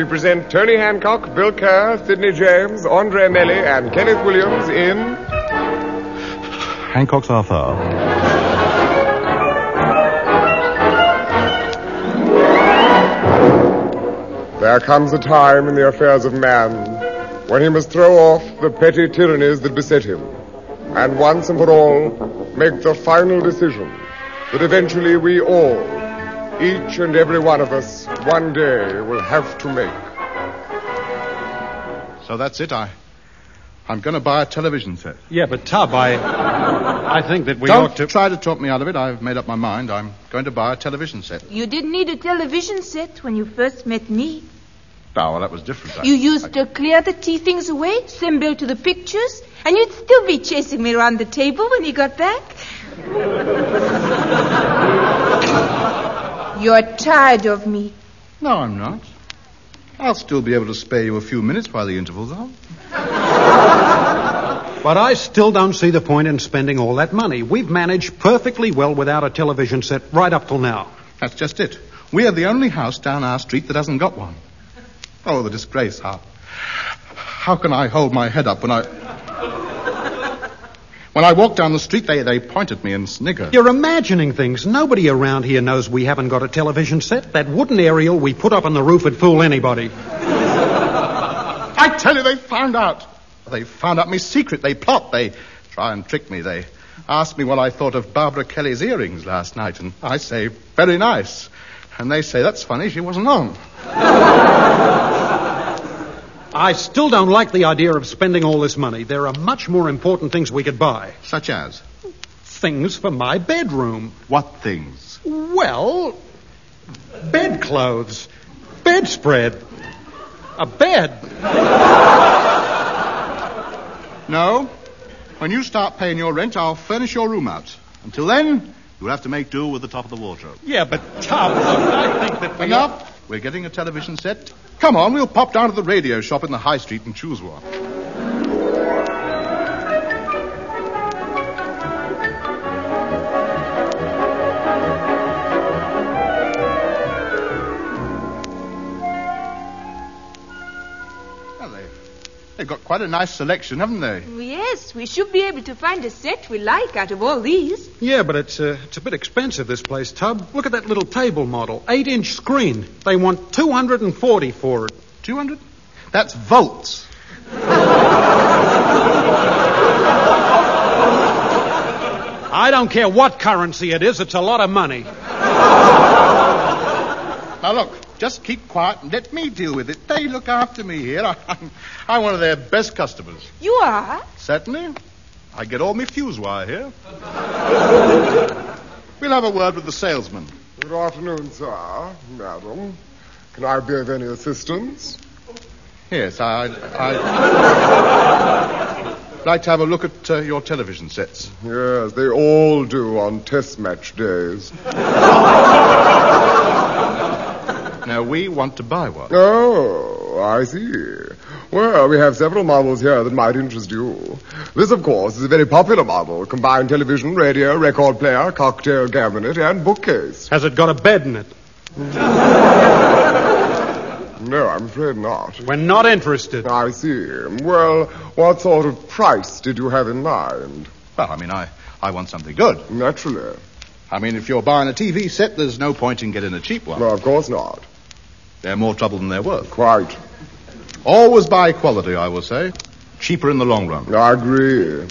present Tony Hancock, Bill Kerr, Sidney James, Andre Melly, and Kenneth Williams in... Hancock's Arthur. There comes a time in the affairs of man when he must throw off the petty tyrannies that beset him, and once and for all make the final decision that eventually we all, each and every one of us, one day will have to make. So that's it. I'm going to buy a television set. Yeah, but Tub, I think that we Don't ought to... try to talk me out of it. I've made up my mind. I'm going to buy a television set. You didn't need a television set when you first met me. Oh, well, that was different. You used to clear the tea things away, send Bill to the pictures, and you'd still be chasing me around the table when you got back. You're tired of me. No, I'm not. I'll still be able to spare you a few minutes while the interval's on. But I still don't see the point in spending all that money. We've managed perfectly well without a television set right up till now. That's just it. We are the only house down our street that hasn't got one. Oh, the disgrace. How can I hold my head up when I walk down the street, they point at me and snigger. You're imagining things. Nobody around here knows we haven't got a television set. That wooden aerial we put up on the roof would fool anybody. I tell you, they found out. They found out my secret. They plot. They try and trick me. They asked me what I thought of Barbara Kelly's earrings last night, and I say, very nice. And they say, that's funny, she wasn't on. I still don't like the idea of spending all this money. There are much more important things we could buy. Such as? Things for my bedroom. What things? Well, bedclothes, bedspread, a bed. No. When you start paying your rent, I'll furnish your room out. Until then, you'll have to make do with the top of the wardrobe. Yeah, but Tom, I think that Enough. We're getting a television set. Come on, we'll pop down to the radio shop in the high street and choose one. Well, they've got quite a nice selection, haven't they? Yes, we should be able to find a set we like out of all these. Yeah, but it's a bit expensive, this place, Tub. Look at that little table model. 8-inch screen. They want $240 for it. 200? That's volts. I don't care what currency it is. It's a lot of money. Now, look, just keep quiet and let me deal with it. They look after me here. I'm one of their best customers. You are? Certainly. I get all my fuse wire here. We'll have a word with the salesman. Good afternoon, sir, madam. Can I be of any assistance? Yes, I'd like to have a look at your television sets. Yes, they all do on test match days. Now, we want to buy one. Oh, I see. Well, we have several models here that might interest you. This, of course, is a very popular model. Combined television, radio, record player, cocktail cabinet, and bookcase. Has it got a bed in it? No, I'm afraid not. We're not interested. I see. Well, what sort of price did you have in mind? Well, I want something good. Naturally. If you're buying a TV set, there's no point in getting a cheap one. No, of course not. They're more trouble than they're worth. Quite. Always buy quality, I will say. Cheaper in the long run. I agree.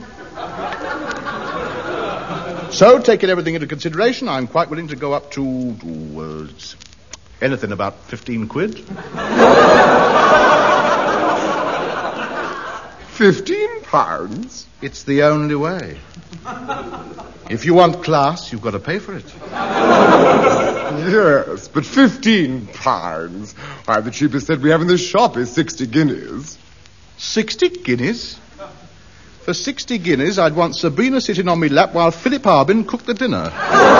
So, taking everything into consideration, I'm quite willing to go up to anything about 15 quid. 15 pounds? It's the only way. If you want class, you've got to pay for it. Yes, but 15 pounds. Why, the cheapest set we have in this shop is 60 guineas. 60 guineas? For 60 guineas, I'd want Sabrina sitting on me lap while Philip Harbin cooked the dinner.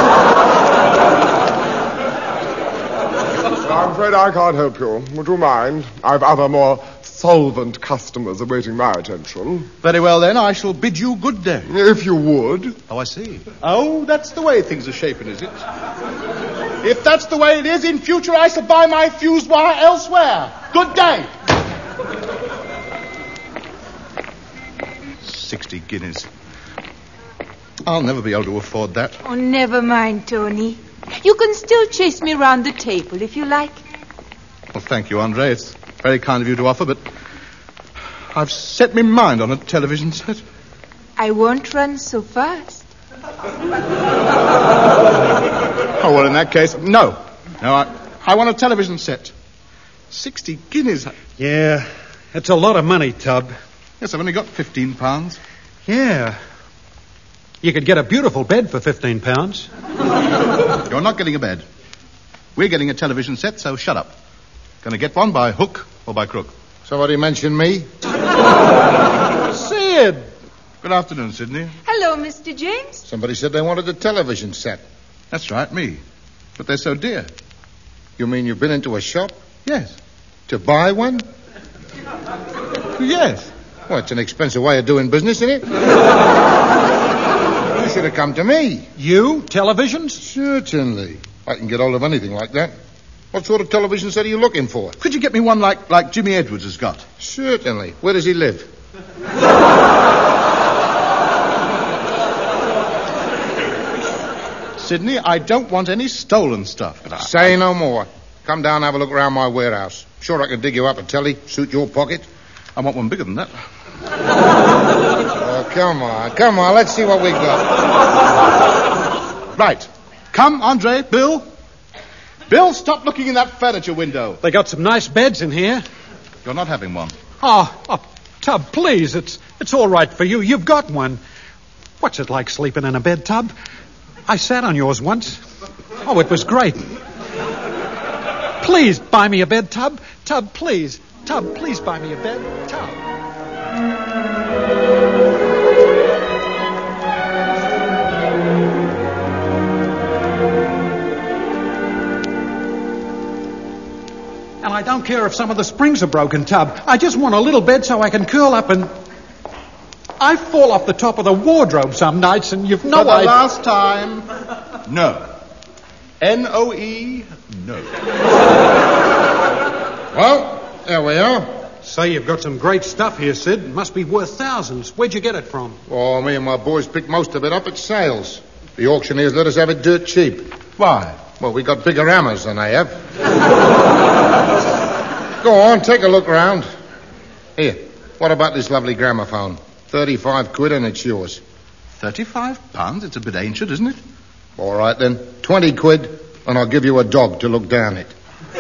I'm afraid I can't help you. Would you mind? I've other more solvent customers awaiting my attention. Very well, then. I shall bid you good day. If you would. Oh, I see. Oh, that's the way things are shaping, is it? If that's the way it is, in future I shall buy my fused wire elsewhere. Good day. 60 guineas. I'll never be able to afford that. Oh, never mind, Tony. You can still chase me round the table if you like. Well, thank you, Andre. It's very kind of you to offer, but I've set my mind on a television set. I won't run so fast. Oh, well, in that case, no. No, I want a television set. 60 guineas. Yeah, it's a lot of money, Tub. Yes, I've only got £15. Yeah. You could get a beautiful bed for £15. You're not getting a bed. We're getting a television set, so shut up. Going to get one by hook or by crook? Somebody mentioned me? Sid! Good afternoon, Sidney. Hello, Mr. James. Somebody said they wanted a television set. That's right, me. But they're so dear. You mean you've been into a shop? Yes. To buy one? Yes. Well, it's an expensive way of doing business, isn't it? You should have come to me. You? Televisions? Certainly. I can get hold of anything like that. What sort of television set are you looking for? Could you get me one like Jimmy Edwards has got? Certainly. Where does he live? Sidney, I don't want any stolen stuff. Say no more. Come down and have a look around my warehouse. Sure I can dig you up a telly, suit your pocket. I want one bigger than that. Oh, come on. Let's see what we got. Right. Come, Andre, Bill. Bill, stop looking in that furniture window. They got some nice beds in here. You're not having one. Oh, Tub, please. It's all right for you. You've got one. What's it like sleeping in a bed, Tub? I sat on yours once. Oh, it was great. Please buy me a bed, Tub. Tub, please. Tub, please buy me a bed. Tub. And I don't care if some of the springs are broken, Tub. I just want a little bed so I can curl up and... I fall off the top of the wardrobe some nights and you've no For the idea... last time, no. N-O-E, no. Well, there we are. Say, you've got some great stuff here, Sid. It must be worth thousands. Where'd you get it from? Oh, me and my boys picked most of it up at sales. The auctioneers let us have it dirt cheap. Why? Well, we got bigger hammers than they have. Go on, take a look round. Here, what about this lovely gramophone? 35 quid and it's yours. £35? It's a bit ancient, isn't it? All right, then. 20 quid and I'll give you a dog to look down it.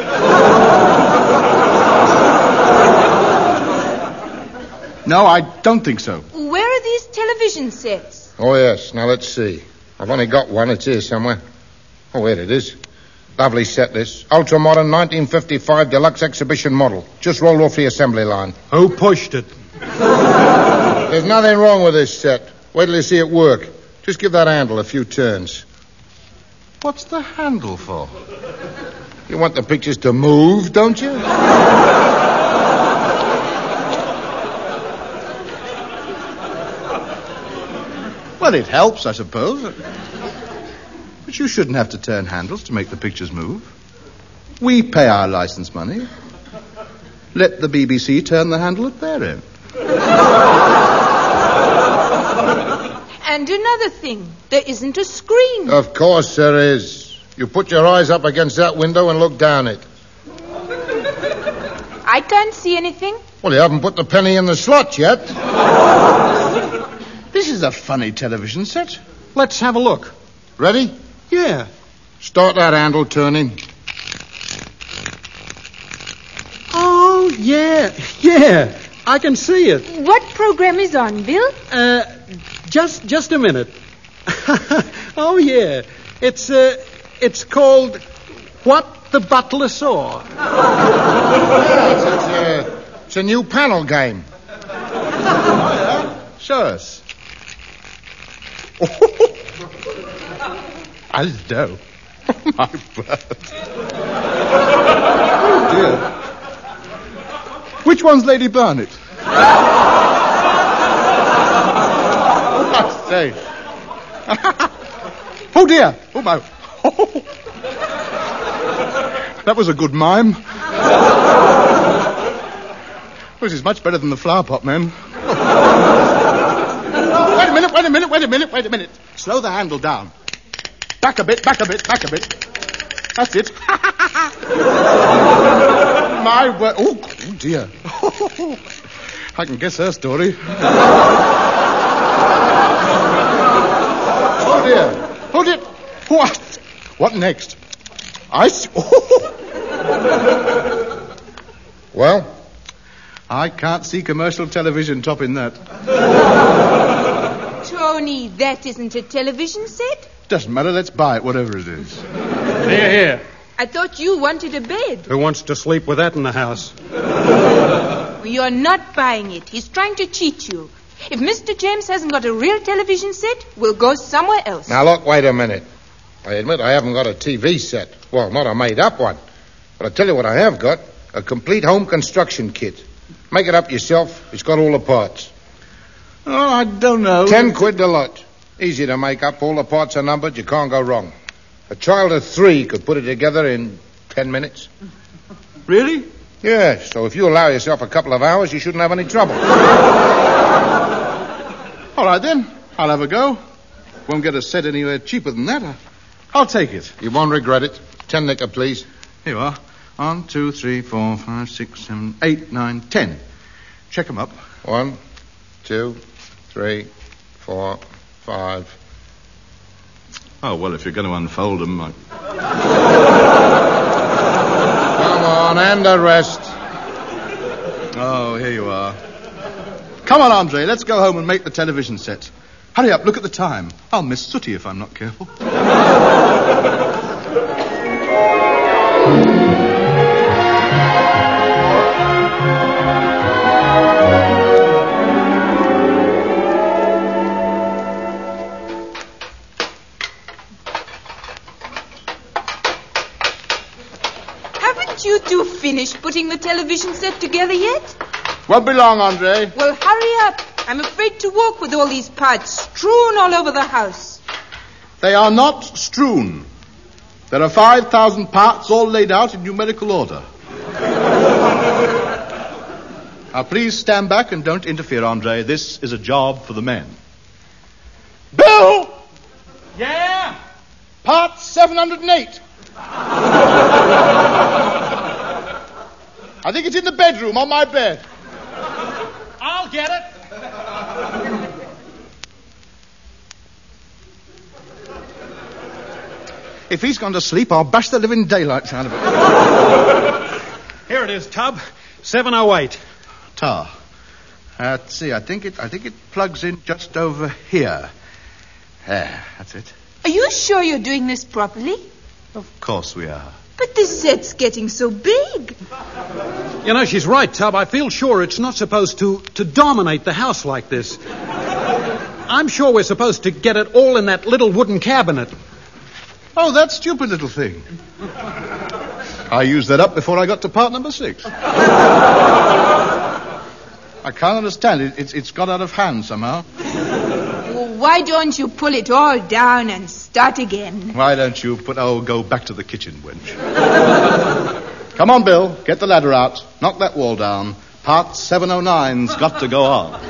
No, I don't think so. Where are these television sets? Oh, yes. Now, let's see. I've only got one. It's here somewhere. Oh, here it is. Lovely set, this. Ultra-modern 1955 deluxe exhibition model. Just rolled off the assembly line. Who pushed it? There's nothing wrong with this set. Wait till you see it work. Just give that handle a few turns. What's the handle for? You want the pictures to move, don't you? Well, it helps, I suppose. But you shouldn't have to turn handles to make the pictures move. We pay our license money. Let the BBC turn the handle at their end. And another thing, there isn't a screen. Of course there is. You put your eyes up against that window and look down it. I can't see anything. Well, you haven't put the penny in the slot yet. This is a funny television set. Let's have a look. Ready? Yeah. Start that handle turning. Oh, yeah. Yeah. I can see it. What program is on, Bill? Just a minute. Oh, yeah. It's called What the Butler Saw. It's a new panel game. Show us. Hello. My bird. Oh, dear. Which one's Lady Barnett? I say. Oh, dear. Oh, my. That was a good mime. This is much better than the flower pot, man. Wait a minute. Slow the handle down. Back a bit. That's it. My word. Oh, dear. I can guess her story. Oh, dear. Hold it. What next? Well? I can't see commercial television topping that. Tony, that isn't a television set. Doesn't matter, let's buy it, whatever it is. Here. I thought you wanted a bed. Who wants to sleep with that in the house? You're not buying it. He's trying to cheat you. If Mr. James hasn't got a real television set, we'll go somewhere else. Now, look, wait a minute. I admit I haven't got a TV set. Well, not a made-up one. But I tell you what I have got. A complete home construction kit. Make it up yourself. It's got all the parts. Oh, I don't know. 10 quid a lot. Easy to make up. All the parts are numbered. You can't go wrong. A child of 3 could put it together in 10 minutes. Really? Yeah, so if you allow yourself a couple of hours, you shouldn't have any trouble. All right, then. I'll have a go. Won't get a set anywhere cheaper than that. I'll take it. You won't regret it. 10 liquor, please. Here you are. 1, 2, 3, 4, 5, 6, 7, 8, 9, 10. Check them up. 1, 2, 3, 4, 5. Oh, well, if you're going to unfold them, Come on, and the rest. Oh, here you are. Come on, Andre, let's go home and make the television set. Hurry up, look at the time. I'll miss Sooty if I'm not careful. You two finished putting the television set together yet? Won't be long, Andre. Well, hurry up. I'm afraid to walk with all these parts strewn all over the house. They are not strewn. There are 5,000 parts all laid out in numerical order. Now, please stand back and don't interfere, Andre. This is a job for the men. Bill! Yeah? Part 708. I think it's in the bedroom on my bed. I'll get it. If he's gone to sleep, I'll bash the living daylights out of it. Here it is, Tub. 708. Tar. Let's see. I think it plugs in just over here. There, that's it. Are you sure you're doing this properly? Of course we are. But this set's getting so big. You know, she's right, Tub. I feel sure it's not supposed to dominate the house like this. I'm sure we're supposed to get it all in that little wooden cabinet. Oh, that stupid little thing. I used that up before I got to part number 6. I can't understand it. It's got out of hand somehow. Well, why don't you pull it all down and start again? Why don't you go back to the kitchen, wench. Come on, Bill. Get the ladder out. Knock that wall down. Part 709's got to go on.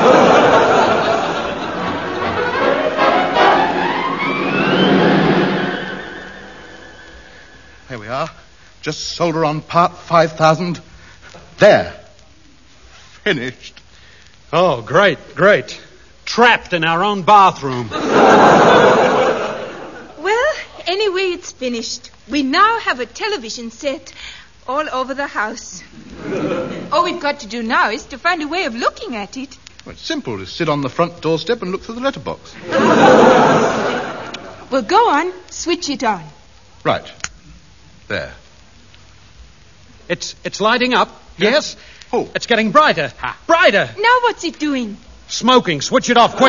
Here we are. Just solder on part 5,000. There. Finished. Oh, great. Trapped in our own bathroom. Well, anyway, it's finished. We now have a television set all over the house. All we've got to do now is to find a way of looking at it. Well, it's simple. Just sit on the front doorstep and look through the letterbox. Well, go on. Switch it on. Right. There. It's lighting up. Yes? Oh. It's getting brighter. Brighter. Now what's it doing? Smoking. Switch it off quick.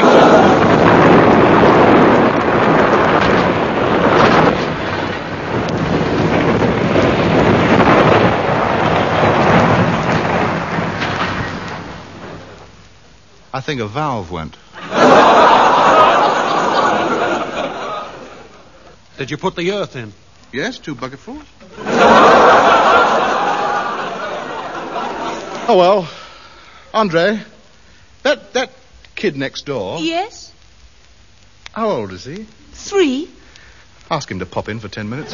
I think a valve went. Did you put the earth in? Yes, 2 bucketfuls. Oh, well. Andre, that kid next door... Yes? How old is he? 3. Ask him to pop in for 10 minutes.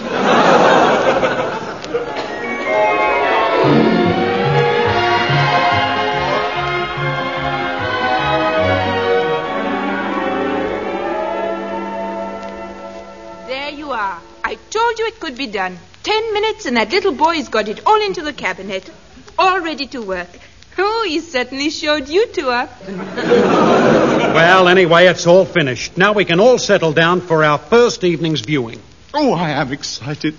There you are. I told you it could be done. 10 minutes and that little boy's got it all into the cabinet. All ready to work. Oh, he certainly showed you two up. Well, anyway, it's all finished. Now we can all settle down for our first evening's viewing. Oh, I am excited.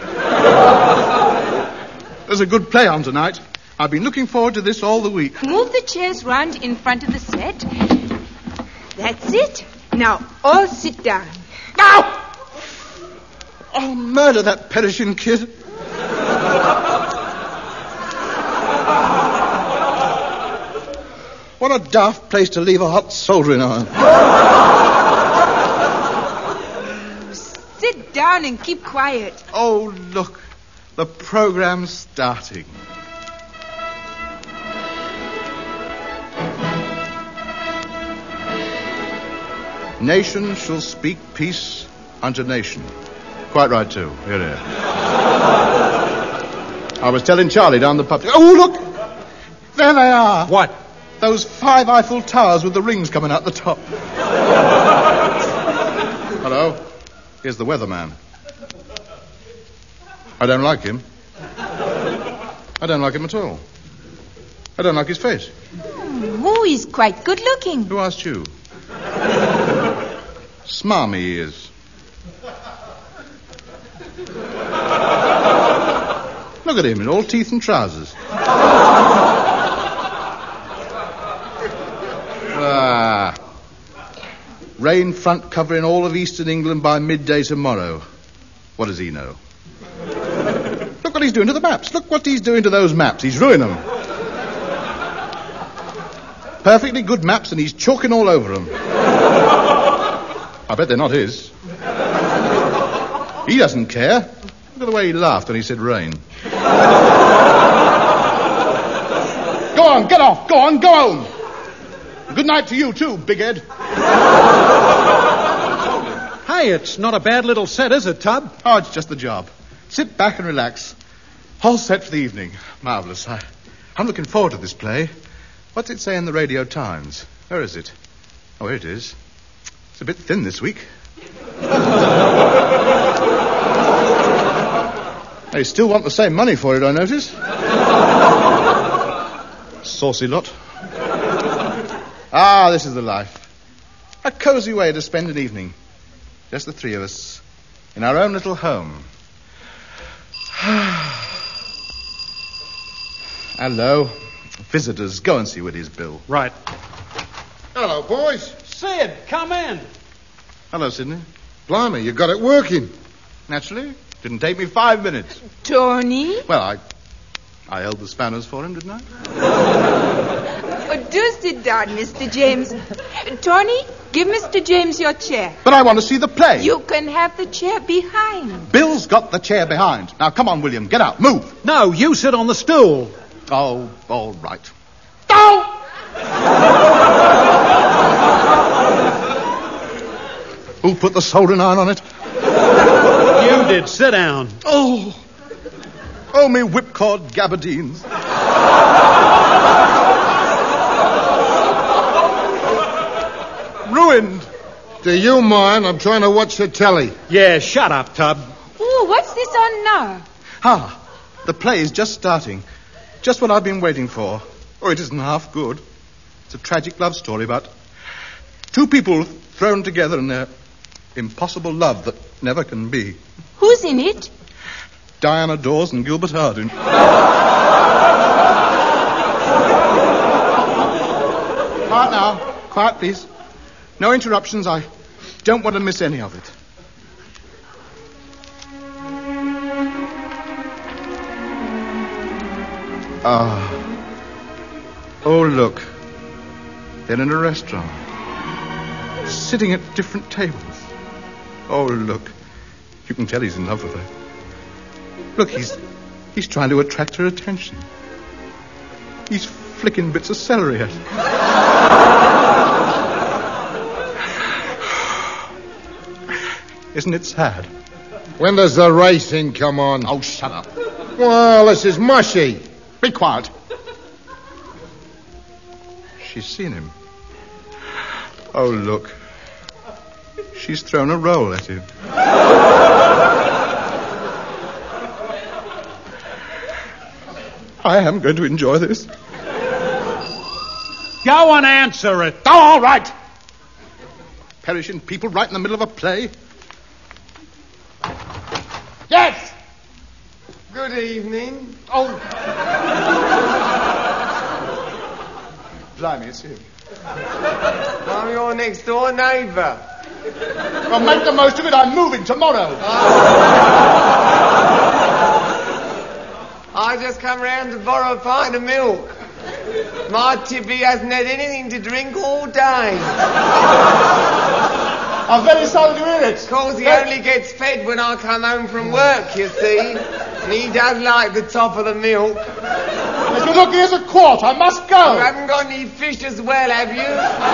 There's a good play on tonight. I've been looking forward to this all the week. Move the chairs round in front of the set. That's it. Now, all sit down. Ow! I'll murder that perishing kid. What a daft place to leave a hot soldering iron. Sit down and keep quiet. Oh, look. The program's starting. Nation shall speak peace unto nation. Quite right, too. Here, here. I was telling Charlie down the pub... Oh, look! There they are. What? Those 5 Eiffel Towers with the rings coming out the top. Hello? Here's the weatherman. I don't like him. I don't like him at all. I don't like his face. Oh, he's quite good looking. Who asked you? Smarmy he is. Look at him in all teeth and trousers. Rain front covering all of eastern England by midday tomorrow. What does he know? Look what he's doing to the maps. Look what he's doing to those maps. He's ruining them. Perfectly good maps, and he's chalking all over them. I bet they're not his. He doesn't care. Look at the way he laughed when he said rain. Go on, get off. Go on, go home. Good night to you, too, Big Ed. Hey, it's not a bad little set, is it, Tub? Oh, it's just the job. Sit back and relax. All set for the evening. Marvellous. I'm looking forward to this play. What's it say in the Radio Times? Where is it? Oh, here it is. It's a bit thin this week. They still want the same money for it, I notice. Saucy lot. Ah, this is the life. A cosy way to spend an evening. Just the 3 of us. In our own little home. Hello. Visitors, go and see Whitty's bill. Right. Hello, boys. Sid, come in. Hello, Sidney. Blimey, you got it working. Naturally. Didn't take me 5 minutes. Tony? Well, I held the spanners for him, didn't I? Oh, do sit down, Mr. James. Tony, give Mr. James your chair. But I want to see the play. You can have the chair behind. Bill's got the chair behind. Now, come on, William. Get out. Move. No, you sit on the stool. Oh, all right. Oh! Who put the soldering iron on it? You did. Sit down. Oh, me whipcord gabardines. Ruined. Do you mind? I'm trying to watch the telly. Yeah, shut up, Tub. Oh, what's this on now? The play is just starting. Just what I've been waiting for. Oh, it isn't half good. It's a tragic love story about 2 people thrown together in their impossible love that never can be. Who's in it? Diana Dawes and Gilbert Hardin. Quiet now. Quiet, please. No interruptions. I don't want to miss any of it. Oh, look. They're in a restaurant. Sitting at different tables. Oh, look. You can tell he's in love with her. Look, he's trying to attract her attention. He's flicking bits of celery at her. Isn't it sad? When does the racing come on? Oh, shut up. Well, this is mushy. Be quiet. She's seen him. Oh, look. She's thrown a roll at him. I am going to enjoy this. Go and answer it. Oh, all right. Perishing people right in the middle of a play. Yes! Good evening. Oh. Blimey, it's him. I'm your next door neighbour. Well, make the most of it. I'm moving tomorrow. I just come round to borrow a pint of milk. My Tippy hasn't had anything to drink all day. I'm very sorry to hear it. Of course, he only gets fed when I come home from work, you see. And he does like the top of the milk. If you look, here's a quart. I must go. You haven't got any fish as well, have you?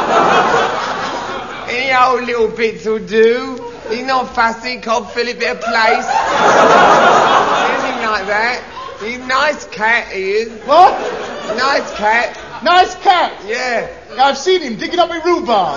Any old little bits will do. He's not fussy, Cobb Philip at a place. Anything like that. He's a nice cat, he is. What? Nice cat. Nice cat. Yeah. I've seen him digging up a rhubarb.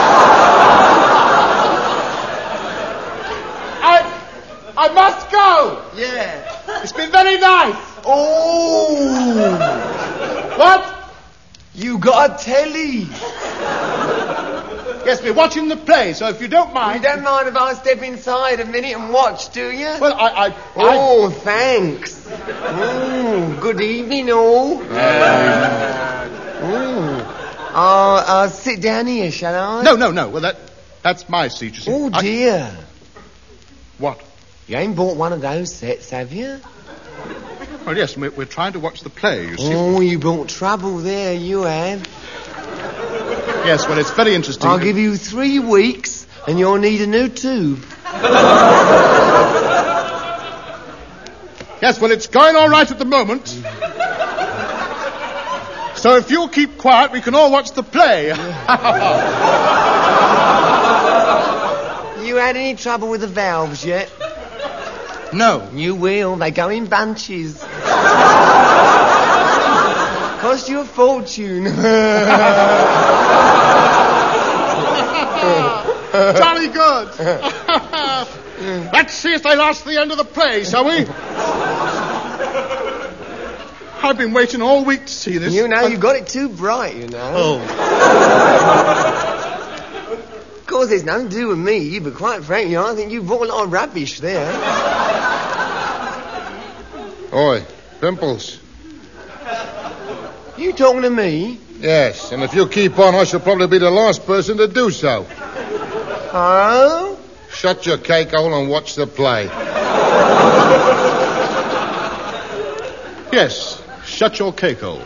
I must go. Yeah. It's been very nice. Oh. What? You got a telly. Yes, we're watching the play, so if you don't You mind... don't mind if I step inside a minute and watch, do you? Well, Oh, thanks. Good evening, all. I'll sit down here, shall I? No. Well, that's my seat, you see. Oh, dear. What? You ain't bought one of those sets, have you? Well, yes, we're trying to watch the play, you see. Oh, you brought trouble there, you have. Yes, well, it's very interesting. I'll give you 3 weeks and you'll need a new tube. Yes, well, it's going all right at the moment. So if you'll keep quiet, we can all watch the play. You had any trouble with the valves yet? No. You will. They go in bunches. Cost you a fortune. Jolly good. Let's see if they last the end of the play, shall we? I've been waiting all week to see this. You know, you got it too bright, you know. Oh. Of course, there's nothing to do with me, but quite frankly, I think you brought a lot of rubbish there. Oi, Pimples. You talking to me? Yes, and if you keep on, I shall probably be the last person to do so. Oh? Shut your cake hole and watch the play. Yes, shut your cake hole.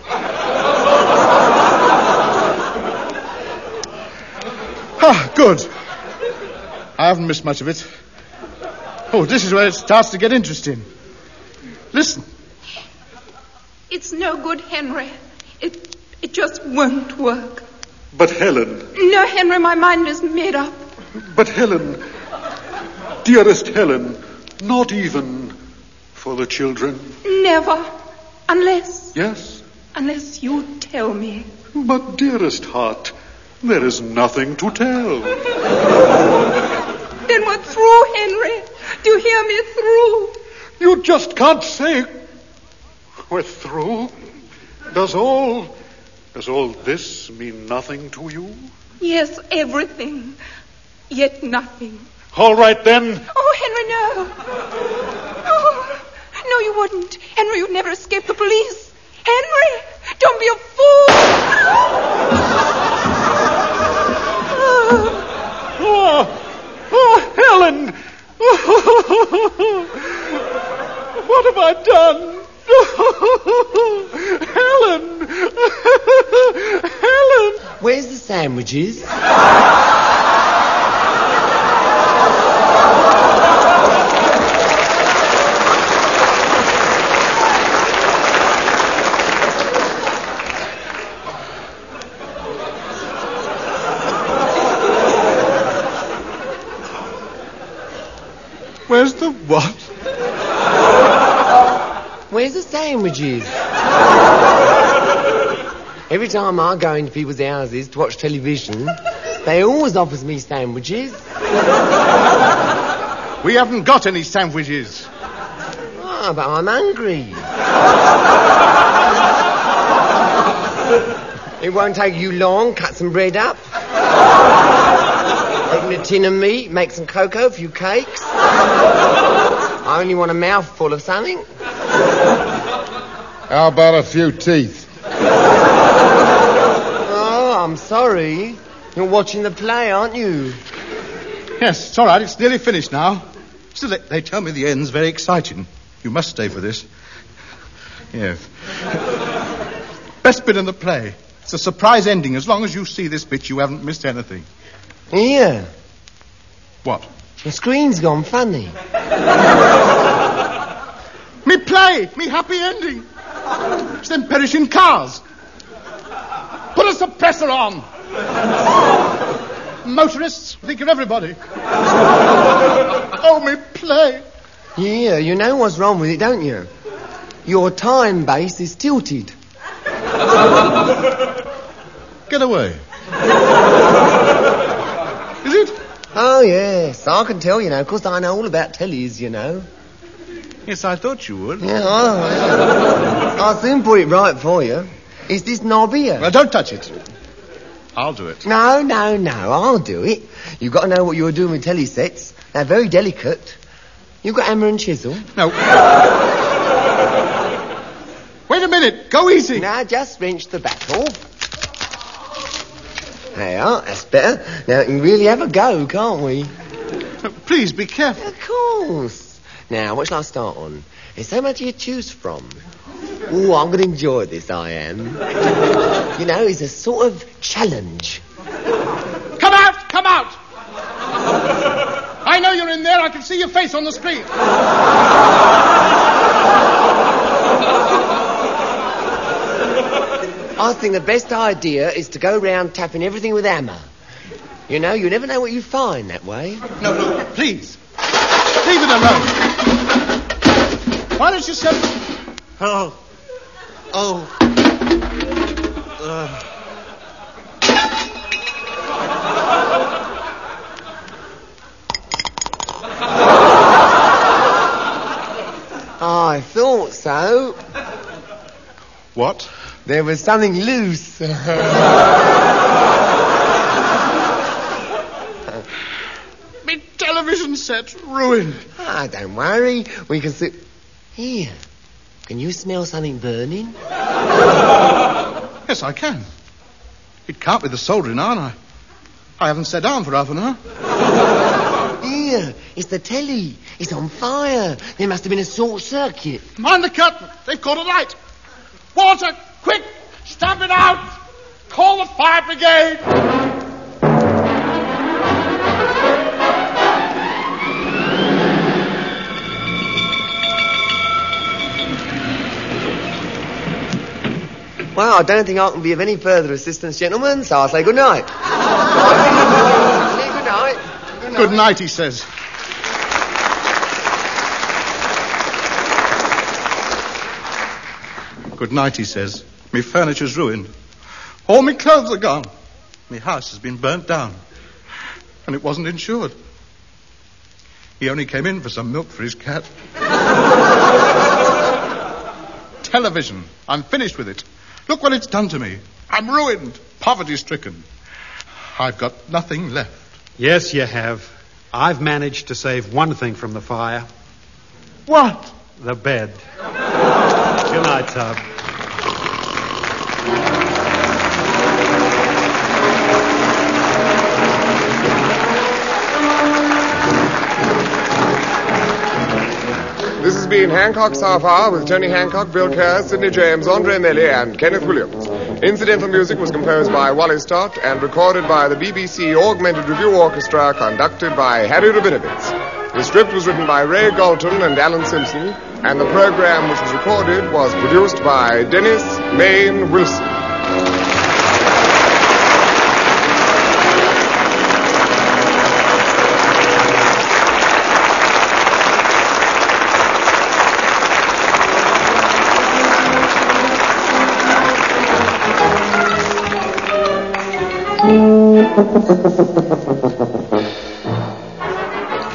Good. I haven't missed much of it. Oh, this is where it starts to get interesting. Listen. It's no good, Henry. It just won't work. But Helen... No, Henry, my mind is made up. But Helen... Dearest Helen, not even for the children. Never. Unless... Yes? Unless you tell me. But dearest heart, there is nothing to tell. Then we're through, Henry. Do you hear me? Through. You just can't say... We're through. Does all this mean nothing to you? Yes, everything. Yet nothing. All right, then. Oh, Henry, no. Oh, no, you wouldn't. Henry, you'd never escape the police. Henry, don't be a fool. Oh, Helen. What have I done? Helen! Helen! Where's the sandwiches? Where's the what? Where's the sandwiches? Every time I go into people's houses to watch television, they always offers me sandwiches. We haven't got any sandwiches. Oh, but I'm hungry. It won't take you long. Cut some bread up. Open a tin of meat. Make some cocoa, a few cakes. I only want a mouthful of something. How about a few teeth? Oh, I'm sorry. You're watching the play, aren't you? Yes, it's all right. It's nearly finished now. Still, they tell me the end's very exciting. You must stay for this. Yes. Best bit in the play. It's a surprise ending. As long as you see this bit, you haven't missed anything. Here. What? The screen's gone funny. Me play! Me happy ending! It's them perishing cars. Put a suppressor on! Motorists, think of everybody. Oh, me play! Yeah, you know what's wrong with it, don't you? Your time base is tilted. Get away. Is it? Oh, yes. I can tell, because I know all about tellies, Yes, I thought you would. Yeah, I'll soon put it right for you. Is this knob here? Well, don't touch it. I'll do it. No, I'll do it. You've got to know what you're doing with telly sets. They're very delicate. You've got hammer and chisel? No. Wait a minute. Go easy. Now, just wrench the back off. There you are. That's better. Now, we can really have a go, can't we? Please, be careful. Of course. Now, what shall I start on? There's so much here to choose from. Oh, I'm going to enjoy this, I am. It's a sort of challenge. Come out! Come out! I know you're in there. I can see your face on the screen. I think the best idea is to go round tapping everything with hammer. You never know what you find that way. No, please. Leave it alone. Why don't you sit... I thought so. What? There was something loose. My television set ruined. Ah, don't worry. We can see... Here. Can you smell something burning? Yes, I can. It can't be the soldering iron. I haven't sat down for half an hour. Here. It's the telly. It's on fire. There must have been a short circuit. Mind the curtain. They've caught a light. Water, quick. Stamp it out. Call the fire brigade. Well, I don't think I can be of any further assistance, gentlemen, so I'll say good night. Good night. Good night, he says. Good night, he says. Me furniture's ruined. All me clothes are gone. Me house has been burnt down. And it wasn't insured. He only came in for some milk for his cat. Television. I'm finished with it. Look what it's done to me. I'm ruined. Poverty-stricken. I've got nothing left. Yes, you have. I've managed to save one thing from the fire. What? The bed. Good night, Tub. This has been Hancock's Half Hour with Tony Hancock, Bill Kerr, Sidney James, Andre Melly, and Kenneth Williams. Incidental music was composed by Wally Stott and recorded by the BBC Augmented Review Orchestra, conducted by Harry Rabinowitz. The script was written by Ray Galton and Alan Simpson, and the program which was recorded was produced by Dennis Main Wilson.